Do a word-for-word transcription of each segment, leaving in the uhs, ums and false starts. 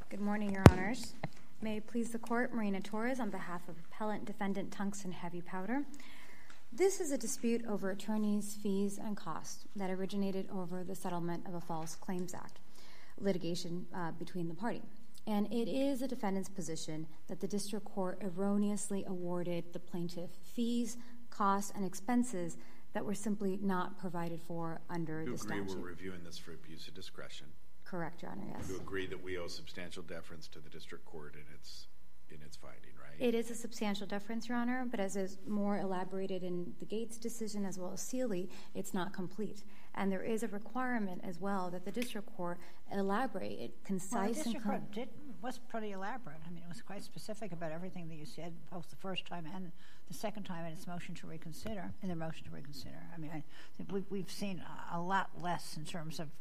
Good morning, Your Honors. May it please the Court, Marina Torres on behalf of Appellant Defendant Tungsten Heavy Powder. This is a dispute over attorneys' fees and costs that originated over the settlement of a False Claims Act litigation uh, between the party. And it is a defendant's position that the district court erroneously awarded the plaintiff fees, costs, and expenses that were simply not provided for under you the statute. You agree we're reviewing this for abuse of discretion? Correct, Your Honor, yes. You agree that we owe substantial deference to the district court in its in its finding, right? It is a substantial deference, Your Honor, but as is more elaborated in the Gates decision as well as Seeley, it's not complete. And there is a requirement as well that the district court elaborate it concise well, the district and com- court did, was pretty elaborate. I mean, it was quite specific about everything that you said, both the first time and the second time in its motion to reconsider, in their motion to reconsider. I mean, I think we've, we've seen a lot less in terms of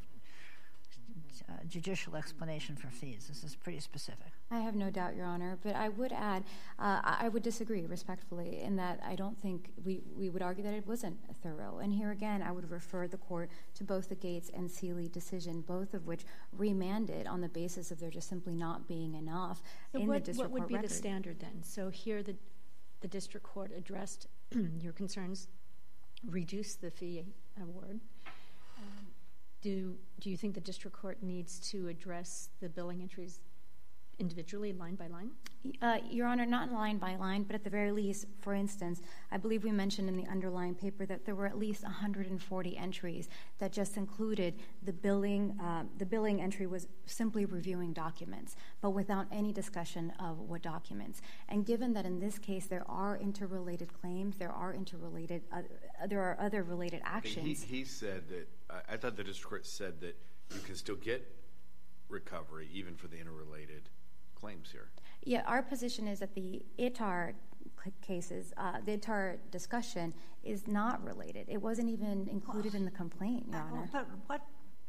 Uh, judicial explanation for fees. This is pretty specific. I have no doubt, Your Honor, but I would add, uh, I would disagree respectfully in that I don't think we, we would argue that it wasn't thorough. And here again, I would refer the court to both the Gates and Seeley decision, both of which remanded on the basis of there just simply not being enough so in what, the district what would court be record. The standard then? So here the, the district court addressed your concerns, reduced the fee award. Um, Do do you think the district court needs to address the billing entries individually, line by line? Uh, Your Honor, not line by line, but at the very least, for instance, I believe we mentioned in the underlying paper that there were at least one hundred forty entries that just included the billing. Uh, the billing entry was simply reviewing documents, but without any discussion of what documents. And given that in this case there are interrelated claims, there are interrelated, uh, there are other related actions. He, he said that, uh, I thought the district court said that you can still get recovery even for the interrelated claims here. Yeah, our position is that the I T A R cases, uh, the I T A R discussion is not related. It wasn't even included in the complaint, Your Honor. But what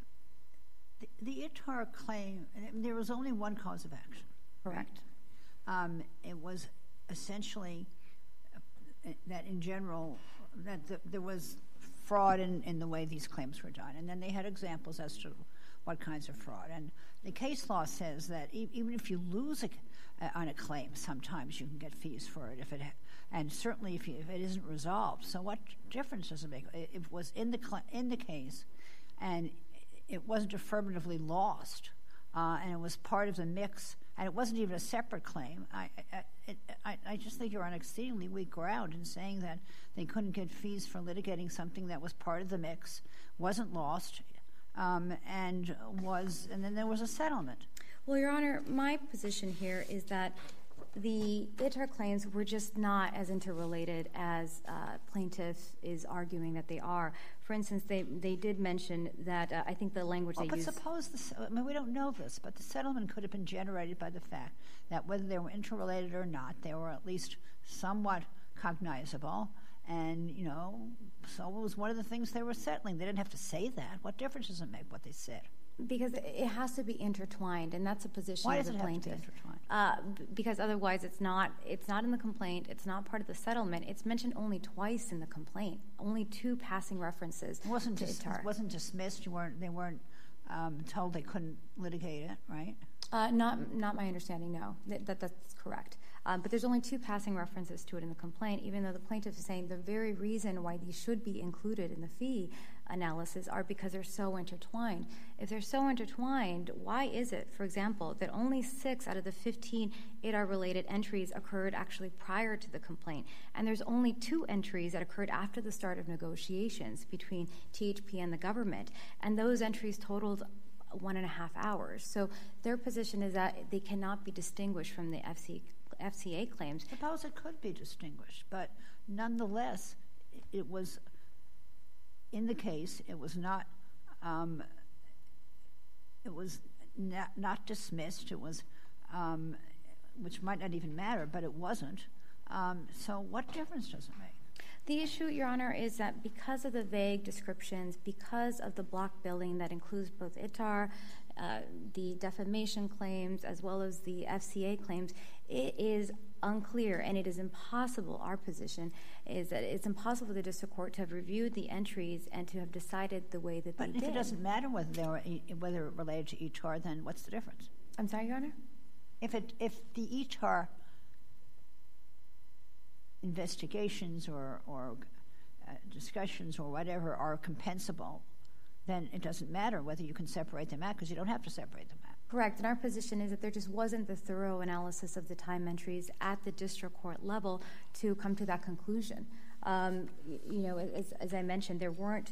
the, the I T A R claim, there was only one cause of action. Correct. Right? Um, it was essentially uh, that in general, that the, there was fraud in, in the way these claims were done. And then they had examples as to what kinds of fraud. And the case law says that e- even if you lose a, uh, on a claim, sometimes you can get fees for it. If it, ha- and certainly if, you, if it isn't resolved. So what difference does it make? It, it was in the cl- in the case, and it wasn't affirmatively lost, uh, and it was part of the mix, and it wasn't even a separate claim. I I, it, I I just think you're on exceedingly weak ground in saying that they couldn't get fees for litigating something that was part of the mix, wasn't lost. Um, and was, and then there was a settlement. Well, Your Honor, my position here is that the I T A R claims were just not as interrelated as uh, plaintiff is arguing that they are. For instance, they they did mention that uh, I think the language well, they but used. But suppose this. I mean, we don't know this, but the settlement could have been generated by the fact that whether they were interrelated or not, they were at least somewhat cognizable. And, you know, so it was one of the things they were settling. They didn't have to say that. What difference does it make what they said? Because it has to be intertwined, and that's a position Why of does the it plaintiff. have to be intertwined? Uh, b- because otherwise it's not it's not in the complaint, it's not part of the settlement. It's mentioned only twice in the complaint, only two passing references It wasn't, to dis- I T A R. it wasn't dismissed. You weren't, they weren't um, told they couldn't litigate it, right? Uh, not not my understanding, no. That, that That's correct. Um, but there's only two passing references to it in the complaint, even though the plaintiff is saying the very reason why these should be included in the fee analysis are because they're so intertwined. If they're so intertwined, why is it, for example, that only six out of the fifteen I T A R-related entries occurred actually prior to the complaint, and there's only two entries that occurred after the start of negotiations between T H P and the government, and those entries totaled one and a half hours. So their position is that they cannot be distinguished from the F C, F C A claims. Suppose it could be distinguished, but nonetheless, it was, in the case, it was not, um, it was not, not dismissed. It was, um, which might not even matter, but it wasn't. Um, so what difference does it make? The issue, Your Honor, is that because of the vague descriptions, because of the block billing that includes both I T A R, uh, the defamation claims, as well as the F C A claims, it is unclear, and it is impossible, our position is that it's impossible for the district court to have reviewed the entries and to have decided the way that but they did. But if it doesn't matter whether they were, whether it related to I T A R, then what's the difference? I'm sorry, Your Honor? If it if the I T A R investigations or, or uh, discussions or whatever are compensable, then it doesn't matter whether you can separate them out because you don't have to separate them out. Correct. And our position is that there just wasn't the thorough analysis of the time entries at the district court level to come to that conclusion. Um, you know, as, as I mentioned, there weren't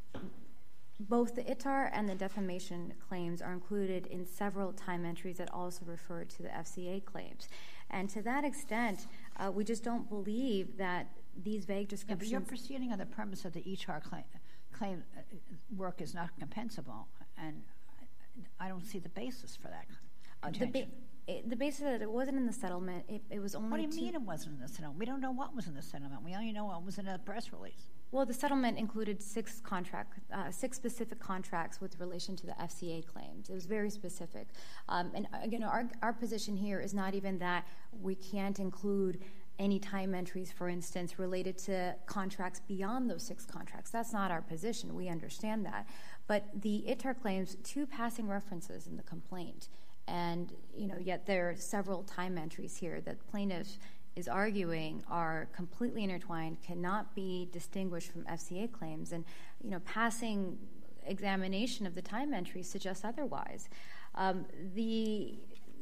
both the I T A R and the defamation claims are included in several time entries that also refer to the F C A claims. And to that extent, uh, we just don't believe that these vague descriptions... Yeah, but you're proceeding on the premise that the I T A R claim, claim uh, work is not compensable, and I, I don't see the basis for that contention. Uh, the, ba- it, the basis that it wasn't in the settlement, it, it was only... What do you two- mean it wasn't in the settlement? We don't know what was in the settlement. We only know what was in a press release. Well, the settlement included six contract, uh, six specific contracts with relation to the F C A claims. It was very specific. Um, and again, our, our position here is not even that we can't include any time entries, for instance, related to contracts beyond those six contracts. That's not our position. We understand that. But the I T A R claims two passing references in the complaint. And, you know, yet there are several time entries here that plaintiff is arguing are completely intertwined, cannot be distinguished from F C A claims. And, you know, passing examination of the time entries suggests otherwise. Um, the,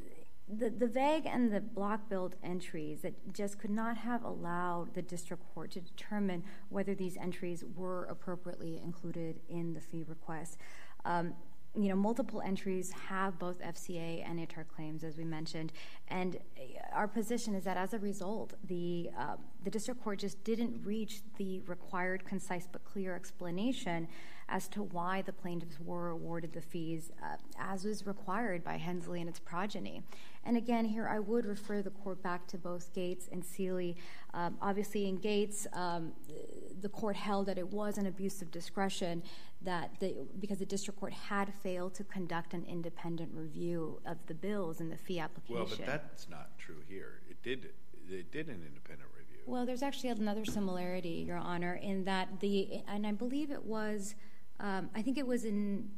the the vague and the block billed entries that just could not have allowed the district court to determine whether these entries were appropriately included in the fee request. Um, You know, multiple entries have both F C A and I T A R claims, as we mentioned, and our position is that as a result, the uh, the district court just didn't reach the required, concise but clear explanation as to why the plaintiffs were awarded the fees uh, as was required by Hensley and its progeny. And again, here I would refer the court back to both Gates and Seeley. Um, obviously, in Gates, um, the court held that it was an abuse of discretion that the, because the district court had failed to conduct an independent review of the bills in the fee application. Well, but that's not true here. It did. It did an independent review. Well, there's actually another similarity, Your Honor, in that the and I believe it was, um, I think it was in.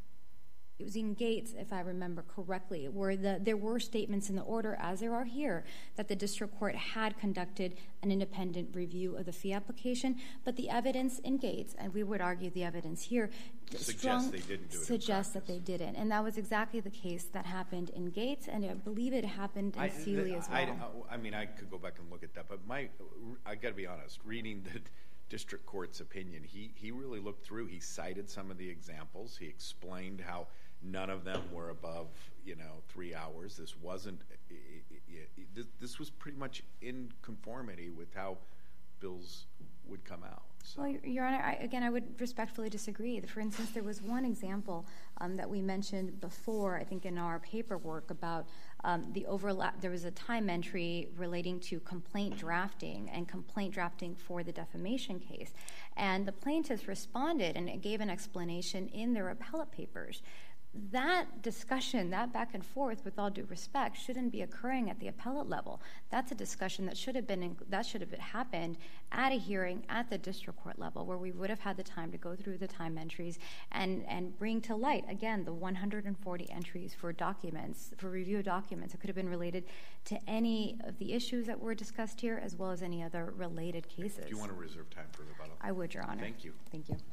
It was in Gates, if I remember correctly, where the, there were statements in the order, as there are here, that the district court had conducted an independent review of the fee application. But the evidence in Gates, and we would argue the evidence here, suggests they didn't do it. Suggests that they didn't, and that was exactly the case that happened in Gates, and I believe it happened in I, Seeley as well. I, I mean, I could go back and look at that, but my, I got to be honest. Reading the district court's opinion, he he really looked through. He cited some of the examples. He explained how none of them were above, you know, three hours. This wasn't. It, it, it, this was pretty much in conformity with how bills would come out. So. Well, Your Honor, I, again, I would respectfully disagree. For instance, there was one example um, that we mentioned before, I think in our paperwork, about um, the overlap. There was a time entry relating to complaint drafting and complaint drafting for the defamation case. And the plaintiffs responded and gave an explanation in their appellate papers. That discussion, that back and forth, with all due respect, shouldn't be occurring at the appellate level. That's a discussion that should have been in, that should have happened at a hearing at the district court level, where we would have had the time to go through the time entries and, and bring to light, again, the one hundred forty entries for documents, for review of documents. It could have been related to any of the issues that were discussed here, as well as any other related cases. Do you want to reserve time for rebuttal? I would, Your Honor. Thank you. Thank you.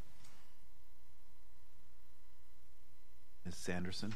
Miz Sanderson.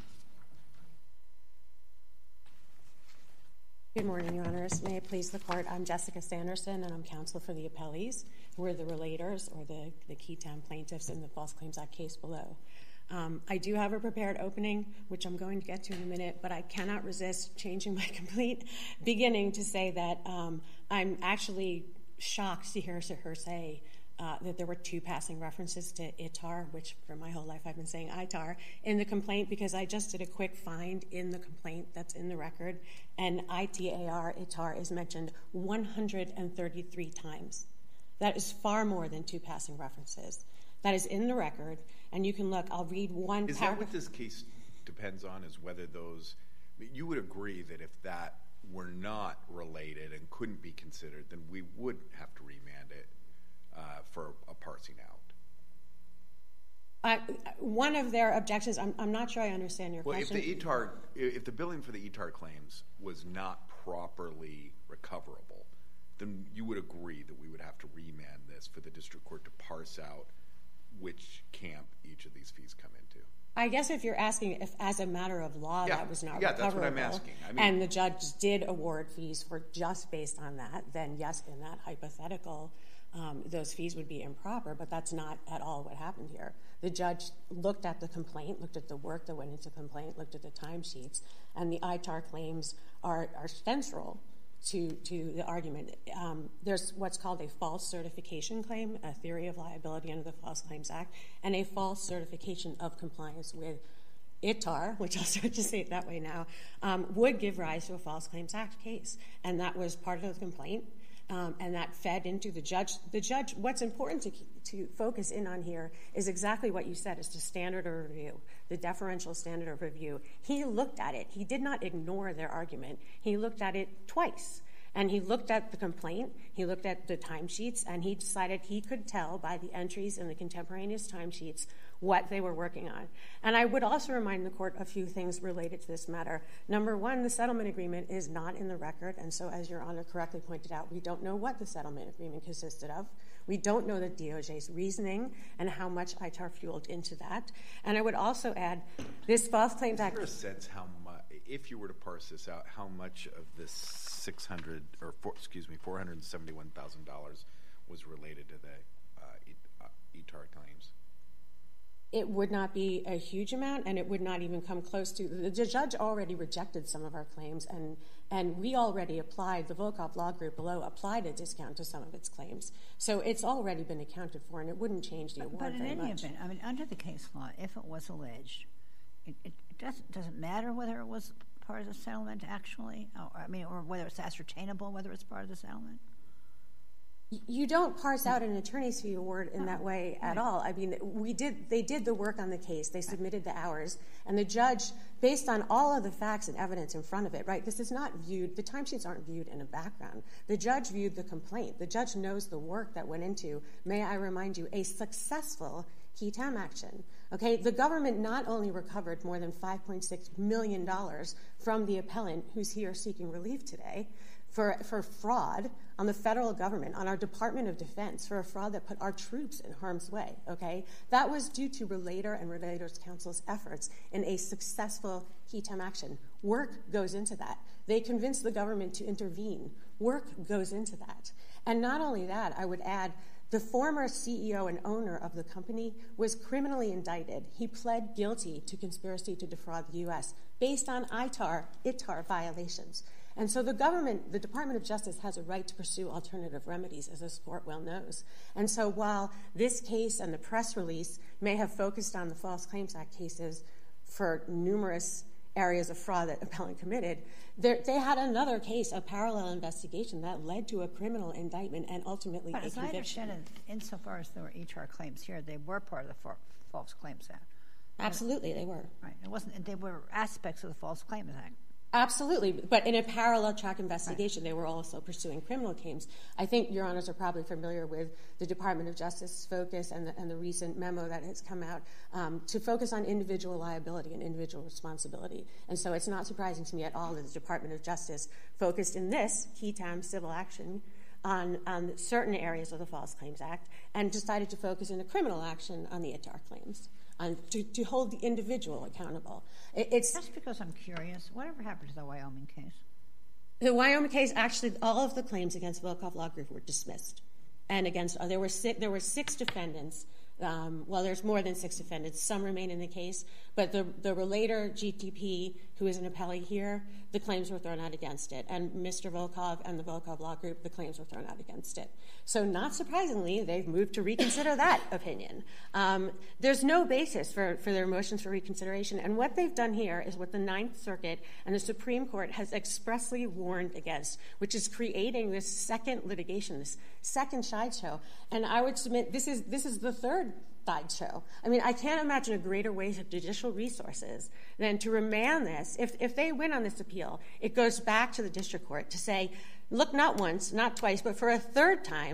Good morning, Your Honors. May it please the Court, I'm Jessica Sanderson, and I'm counsel for the appellees, who are the relators, or the, the Keytown plaintiffs in the False Claims Act case below. Um, I do have a prepared opening, which I'm going to get to in a minute, but I cannot resist changing my complete beginning to say that um, I'm actually shocked to hear her say Uh, that there were two passing references to I T A R, which for my whole life I've been saying I T A R, in the complaint, because I just did a quick find in the complaint that's in the record, and I T A R, I T A R, is mentioned one hundred thirty-three times. That is far more than two passing references. That is in the record, and you can look, I'll read one Is paragraph. that what this case depends on, is whether those, you would agree that if that were not related and couldn't be considered, then we would have to remand it Uh, for a parsing out? Uh, one of their objections, I'm, I'm not sure I understand your well, question. Well, if the E T A R, if the billing for the E T A R claims was not properly recoverable, then you would agree that we would have to remand this for the district court to parse out which camp each of these fees come into. I guess if you're asking if, as a matter of law, yeah. that was not yeah, recoverable, that's what I'm asking. I mean, and the judge did award fees for just based on that, then yes, in that hypothetical, um, those fees would be improper, but that's not at all what happened here. The judge looked at the complaint, looked at the work that went into the complaint, looked at the timesheets, and the I T A R claims are, are central to, to the argument. Um, there's what's called a false certification claim, a theory of liability under the False Claims Act, and a false certification of compliance with I T A R, which I'll start to say it that way now, um, would give rise to a False Claims Act case. And that was part of the complaint, um, and that fed into the judge. The judge, what's important to, to focus in on here is exactly what you said, is the standard of review, the deferential standard of review. He looked at it. He did not ignore their argument. He looked at it twice. And he looked at the complaint, he looked at the timesheets, and he decided he could tell by the entries in the contemporaneous timesheets what they were working on. And I would also remind the court a few things related to this matter. Number one, the settlement agreement is not in the record, and so as Your Honor correctly pointed out, we don't know what the settlement agreement consisted of. We don't know the D O J's reasoning and how much I T A R fueled into that. And I would also add, this False Claims Act... Is there a sense how much, if you were to parse this out, how much of this six hundred or four, excuse me, four hundred seventy-one thousand dollars was related to the uh, E T A R claims? It would not be a huge amount, and it would not even come close to... The, the judge already rejected some of our claims, and, and we already applied, the Volkov Law Group below applied a discount to some of its claims. So it's already been accounted for, and it wouldn't change the but, award but in very any much. event, I mean, under the case law, if it was alleged, it, it, it doesn't, doesn't matter whether it was part of the settlement, actually, or, I mean, or whether it's ascertainable whether it's part of the settlement? You don't parse out an attorney's fee award in that way at all. I mean, we did. They did the work on the case. They submitted the hours, and the judge, based on all of the facts and evidence in front of it, right? This is not viewed. The timesheets aren't viewed in a background. The judge viewed the complaint. The judge knows the work that went into. May I remind you, a successful Key Tam action. Okay, the government not only recovered more than five point six million dollars from the appellant who's here seeking relief today. For, for fraud on the federal government, on our Department of Defense, for a fraud that put our troops in harm's way, okay? That was due to Relator and Relators Council's efforts in a successful Key Tam action. Work goes into that. They convinced the government to intervene. Work goes into that. And not only that, I would add, the former C E O and owner of the company was criminally indicted. He pled guilty to conspiracy to defraud the U S based on I T A R, I T A R violations. And so the government, the Department of Justice, has a right to pursue alternative remedies, as this court well knows. And so while this case and the press release may have focused on the False Claims Act cases for numerous areas of fraud that appellant committed, they had another case, a parallel investigation, that led to a criminal indictment and ultimately but a as conviction. I understand it, insofar as there were E T A R claims here, they were part of the for, False Claims Act. Absolutely, they were. Right. It wasn't. They were aspects of the False Claims Act. Absolutely, but in a parallel track investigation, right. They were also pursuing criminal claims. I think Your Honors are probably familiar with the Department of Justice's focus and the, and the recent memo that has come out um, to focus on individual liability and individual responsibility. And so it's not surprising to me at all that the Department of Justice focused in this Key Tam civil action on, on certain areas of the False Claims Act and decided to focus in a criminal action on the I T A R claims. On, to, to hold the individual accountable. It, it's Just because I'm curious, whatever happened to the Wyoming case? The Wyoming case, actually, all of the claims against Volkov Law Group were dismissed. And against, uh, there were six, there were six defendants. Um, well, there's more than six defendants. Some remain in the case. But the, the relator, G T P, who is an appellee here, the claims were thrown out against it. And Mister Volkov and the Volkov Law Group, the claims were thrown out against it. So not surprisingly, they've moved to reconsider that opinion. Um, there's no basis for, for their motions for reconsideration. And what they've done here is what the Ninth Circuit and the Supreme Court has expressly warned against, which is creating this second litigation, this second sideshow. And I would submit this is this is the third sideshow. I mean, I can't imagine a greater waste of judicial resources than to remand this. If if they win on this appeal, it goes back to the district court to say, look, not once, not twice, but for a third time,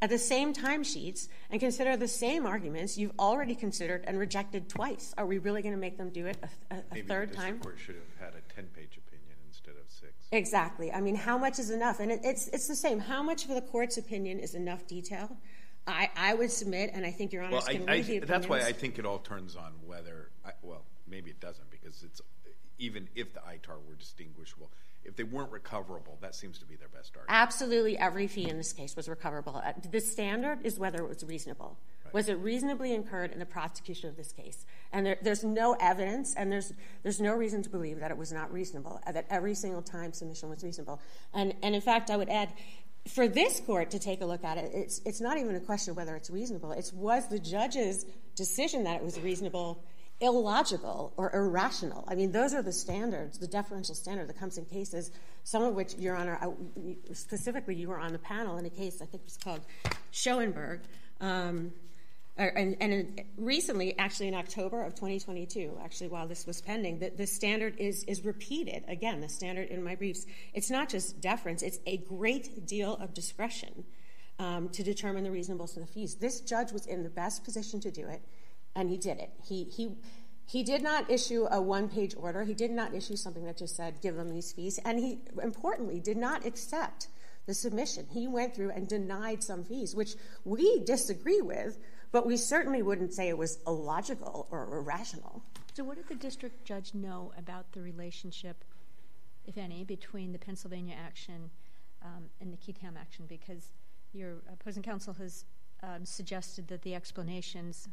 at the same timesheets and consider the same arguments you've already considered and rejected twice. Are we really going to make them do it a, a, a Maybe third the time? district court should have had a ten-page opinion instead of six. Exactly. I mean, how much is enough? And it, it's it's the same. How much for the court's opinion is enough detail? I, I would submit, and I think Your Honor Well, can I, I, read the opinions. that's why I think it all turns on whether, I, well, maybe it doesn't, because it's even if the I T A R were distinguishable, if they weren't recoverable, that seems to be their best argument. Absolutely every fee in this case was recoverable. The standard is whether it was reasonable. Right. Was it reasonably incurred in the prosecution of this case? And there, there's no evidence, and there's there's no reason to believe that it was not reasonable, that every single time submission was reasonable. And, and in fact, I would add, for this court to take a look at it, it's it's not even a question of whether it's reasonable. It's was the judge's decision that it was reasonable illogical or irrational. I mean, those are the standards, the deferential standard that comes in cases, some of which, Your Honor, I, specifically you were on the panel in a case, I think it was called Schoenberg, um, and, and recently, actually in October of twenty twenty-two, actually while this was pending, the, the standard is, is repeated. Again, the standard in my briefs, it's not just deference, it's a great deal of discretion um, to determine the reasonableness of the fees. This judge was in the best position to do it, and he did it. He he he did not issue a one-page order. He did not issue something that just said, give them these fees. And he, importantly, did not accept the submission. He went through and denied some fees, which we disagree with, but we certainly wouldn't say it was illogical or irrational. So what did the district judge know about the relationship, if any, between the Pennsylvania action um, and the Keatam action? Because your opposing counsel has um, suggested that the explanations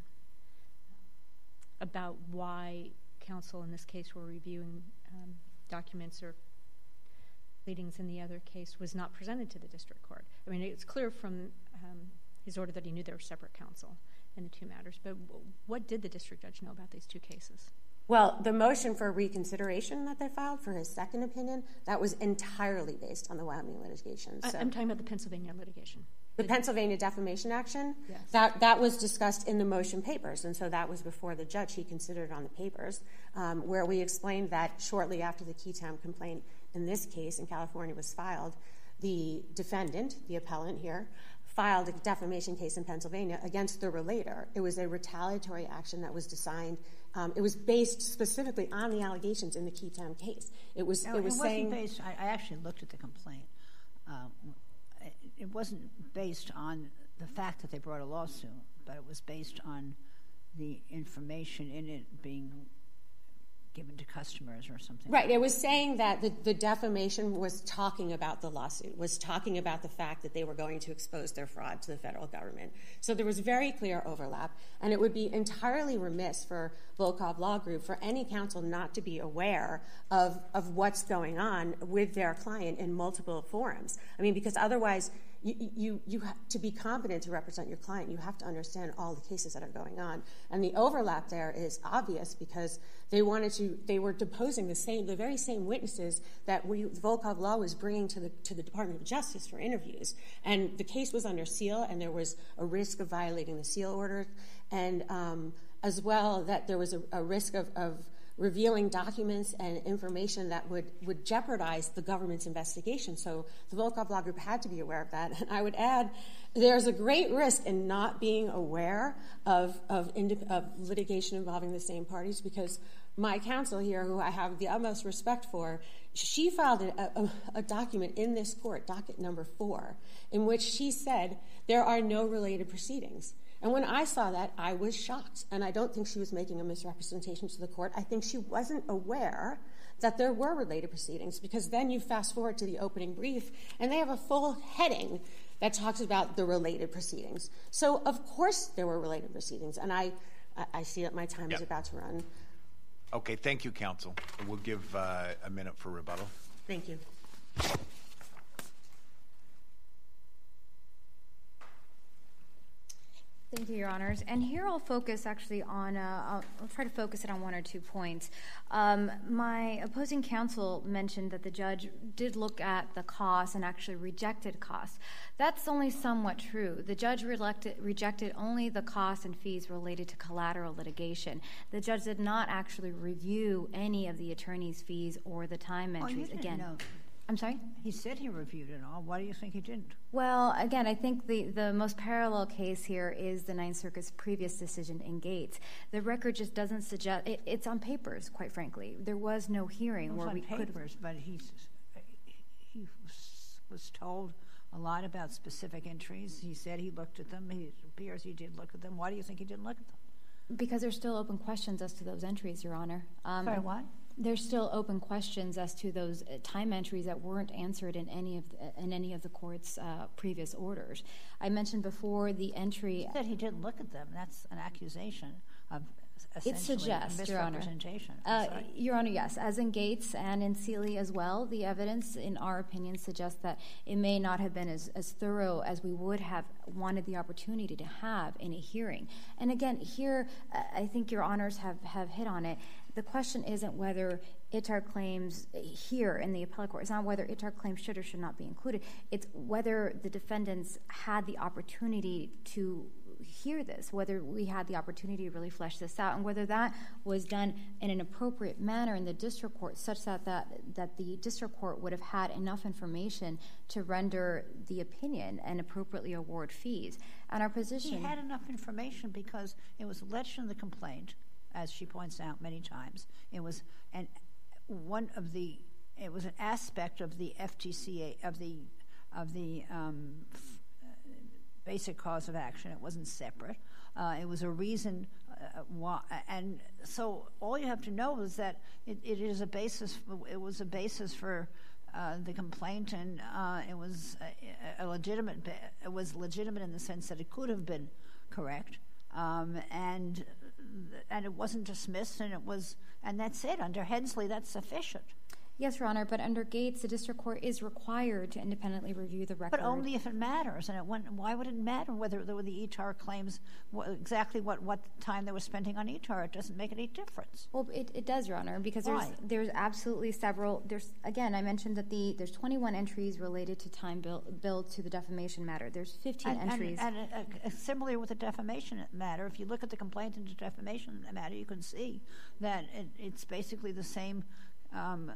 about why counsel in this case were reviewing um, documents or pleadings in the other case was not presented to the district court. I mean, it's clear from um, his order that he knew there were separate counsel in the two matters, but w- what did the district judge know about these two cases? Well, the motion for reconsideration that they filed for his second opinion, that was entirely based on the Wyoming litigation. So I- I'm talking about the Pennsylvania litigation. The Pennsylvania defamation action, yes. that, that was discussed in the motion papers, and so that was before the judge. He considered it on the papers, um, where we explained that shortly after the Keatam complaint in this case in California was filed, the defendant, the appellant here, filed a defamation case in Pennsylvania against the relator. It was a retaliatory action that was designed. Um, it was based specifically on the allegations in the Keatam case. It was. No, it was it saying. Wasn't based, I, I actually looked at the complaint. Um, it, it wasn't based on the fact that they brought a lawsuit, but it was based on the information in it being given to customers or something. Right. It was saying that the, the defamation was talking about the lawsuit, was talking about the fact that they were going to expose their fraud to the federal government. So there was very clear overlap, and it would be entirely remiss for Volkov Law Group, for any counsel not to be aware of, of what's going on with their client in multiple forums. I mean, because otherwise, you, you, you have to be competent to represent your client, you have to understand all the cases that are going on. And the overlap there is obvious because they wanted to, they were deposing the same, the very same witnesses that we, Volkov Law was bringing to the, to the Department of Justice for interviews. And the case was under seal, and there was a risk of violating the seal order, and um, as well that there was a, a risk of, of revealing documents and information that would, would jeopardize the government's investigation. So the Volkov Law Group had to be aware of that. And I would add, there's a great risk in not being aware of, of, indi- of litigation involving the same parties, because my counsel here, who I have the utmost respect for, she filed a, a, a document in this court, docket number four, in which she said there are no related proceedings. And when I saw that, I was shocked. And I don't think she was making a misrepresentation to the court. I think she wasn't aware that there were related proceedings, because then you fast forward to the opening brief, and they have a full heading that talks about the related proceedings. So, of course, there were related proceedings. And I, I see that my time yep. is about to run. Okay, thank you, counsel. We'll give uh, a minute for rebuttal. Thank you. Thank you, Your Honors. And here I'll focus actually on, uh, I'll, I'll try to focus it on one or two points. Um, my opposing counsel mentioned that the judge did look at the costs and actually rejected costs. That's only somewhat true. The judge relected, rejected only the costs and fees related to collateral litigation. The judge did not actually review any of the attorney's fees or the time entries. Oh, you didn't Again, know. I'm sorry? He said he reviewed it all. Why do you think he didn't? Well, again, I think the, the most parallel case here is the Ninth Circuit's previous decision in Gates. The record just doesn't suggest it, it's on papers, quite frankly. There was no hearing It was where on we could. papers, but he's, he was, was told a lot about specific entries. He said he looked at them. He, it appears he did look at them. Why do you think he didn't look at them? Because there's still open questions as to those entries, Your Honor. Um, Sorry, what? There's still open questions as to those uh, time entries that weren't answered in any of the, in any of the court's uh, previous orders. I mentioned before the entry. He said he didn't look at them. That's an accusation of essentially It suggests, Your Honor. misrepresentation. Uh, Your Honor, yes. As in Gates and in Seeley as well, the evidence, in our opinion, suggests that it may not have been as, as thorough as we would have wanted the opportunity to have in a hearing. And again, here, uh, I think Your Honors have, have hit on it. The question isn't whether I T A R claims here in the appellate court. It's not whether I T A R claims should or should not be included. It's whether the defendants had the opportunity to hear this, whether we had the opportunity to really flesh this out, and whether that was done in an appropriate manner in the district court such that, that, that the district court would have had enough information to render the opinion and appropriately award fees. And our position... He had enough information because it was alleged in the complaint, as she points out many times. It was an one of the it was an aspect of the F T C A of the of the um, f- basic cause of action. It wasn't separate. Uh, it was a reason uh, why, and so all you have to know is that it, it is a basis. It was a basis for uh, the complaint, and uh, it was a, a legitimate. It was legitimate in the sense that it could have been correct, um, and. and it wasn't dismissed, and it was, and that's it. Under Hensley, that's sufficient. Yes, Your Honor, but under Gates, the district court is required to independently review the record. But only if it matters, and it went, why would it matter whether there were the I T A R claims, what, exactly what, what time they were spending on I T A R? It doesn't make any difference. Well, it, it does, Your Honor, because Why? there's there's absolutely several. There's again, I mentioned that the there's twenty-one entries related to time bill, billed to the defamation matter. There's fifteen And, entries. and, and uh, uh, similarly with the defamation matter, if you look at the complaint into defamation matter, you can see that it, it's basically the same um,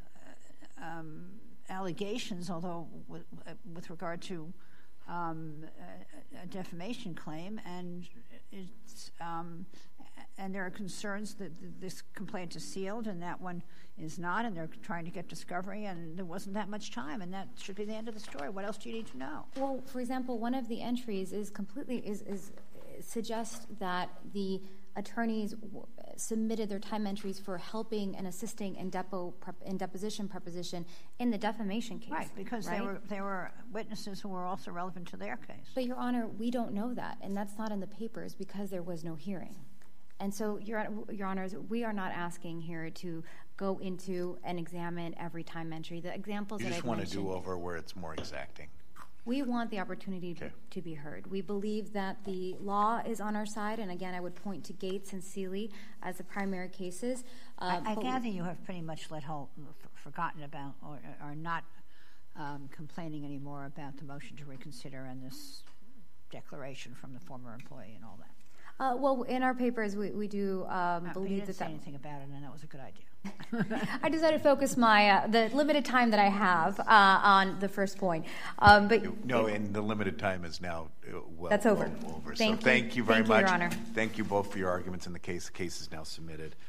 um, allegations, although with, uh, with regard to um, a, a defamation claim, and it's um, and there are concerns that this complaint is sealed and that one is not, and they're trying to get discovery, and there wasn't that much time, and that should be the end of the story. What else do you need to know? Well, for example, one of the entries is completely is is suggests that the attorneys w- submitted their time entries for helping and assisting in depo prep, in deposition preposition in the defamation case. Right, because right? they were they were witnesses who were also relevant to their case. But, Your Honor, we don't know that, and that's not in the papers because there was no hearing. And so, Your, Your Honors, we are not asking here to go into and examine every time entry. The examples You that just I've want mentioned, to do over where it's more exacting. we want the opportunity Okay. to be heard. We believe that the law is on our side, and again, I would point to Gates and Seeley as the primary cases. Uh, I, I but gather you have pretty much let hold, f- forgotten about or are not um, complaining anymore about the motion to reconsider and this declaration from the former employee and all that. Uh, well, in our papers, we, we do um, Uh, but you believe didn't that say that. anything about it, and that was a good idea. I decided to focus my uh, the limited time that I have uh, on the first point. Um, but No, and the limited time is now uh, well That's over. well over. Thank so you. thank you very Thank you, much. Your Honor. Thank you both for your arguments in the case. The case is now submitted.